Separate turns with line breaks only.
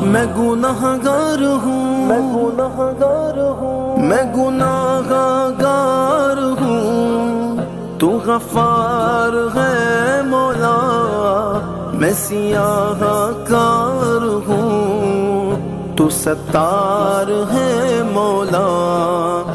मैं गुनाहगार हूँ, मैं गुनाहगार हूँ, मैं गुनाहगार हूँ। तू गफ्फार है मौला, मैं सियाहकार हूँ। तू सत्तार है मौला,